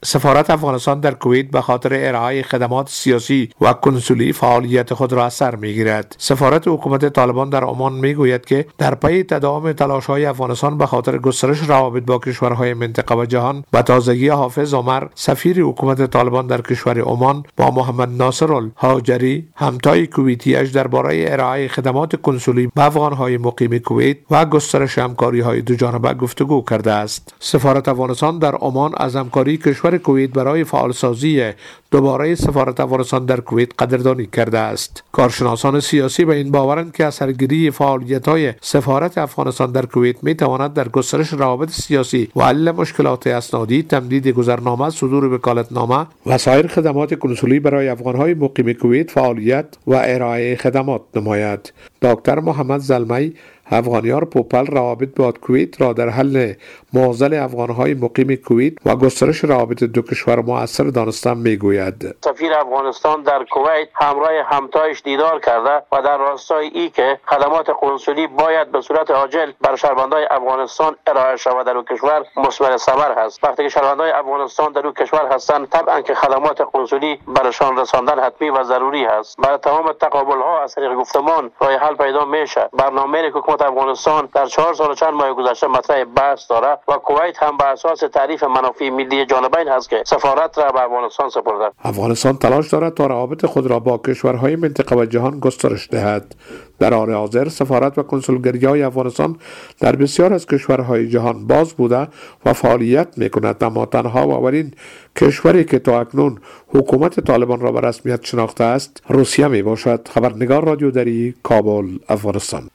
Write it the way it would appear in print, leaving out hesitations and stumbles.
سفارت افغانستان در کویت به خاطر ارائه خدمات سیاسی و کنسولی فعالیت خود را از سر می‌گیرد. سفارت حکومت طالبان در عمان می‌گوید که در پی تداوم تلاش‌های افغانستان به خاطر گسترش روابط با کشورهای منطقه و جهان و تازگی حافظ عمر سفیر حکومت طالبان در کشور عمان با محمد ناصر الهاجری همتای کویتیش درباره ارائه خدمات کنسولی به افغان‌های مقیم کویت و گسترش همکاری‌های دوجانبه گفتگو کرده است. سفارت افغانستان در عمان از همکاری کشور کویت برای فعالسازی دوباره سفارت افغانستان در کویت قدردانی کرده است. کارشناسان سیاسی به این باورند که اثرگیری فعالیت‌های سفارت افغانستان در کویت می‌تواند در گسترش روابط سیاسی و حل مشکلات اسنادی، تمدید گذرنامه، صدور وکالتنامه و سایر خدمات کنسولی برای افغان‌های مقیم کویت فعالیت و ارائه خدمات نماید. دکتر محمد زلمی افغانیار پوپل روابط با کویت را در حل معضل افغان‌های مقیم کویت و گسترش روابط دو کشور مؤثر دانستم میگوید. سفیر افغانستان در کویت همراه همتایش دیدار کرده و در راستای ای که خدمات کنسولی باید به صورت عاجل بر شهروندان افغانستان ارائه شود در کشور مثمر ثمر هست. وقتی که شهروندان افغانستان در کشور هستند طبعا که خدمات کنسولی برشان رساندن حتمی و ضروری هست. برای تمام تقابل‌ها از طریق گفتمان راه حل پیدا میشه. برنامه حکومت افغانستان در 4 سال و چند ماه گذشته مطرح بحث داره و کویت هم بر اساس تعریف منافع ملی جانبین هست که سفارت را به افغانستان سپرده. افغانستان تلاش دارد تا روابط خود را با کشورهای منطقه و جهان گسترش دهد. در حال حاضر سفارت و کنسولگری‌های افغانستان در بسیار از کشورهای جهان باز بوده و فعالیت می‌کند، اما تنها و اولین کشوری که تا اکنون حکومت طالبان را به رسمیت شناخته است روسیه میباشد. خبرنگار رادیو دری، کابل، افغانستان.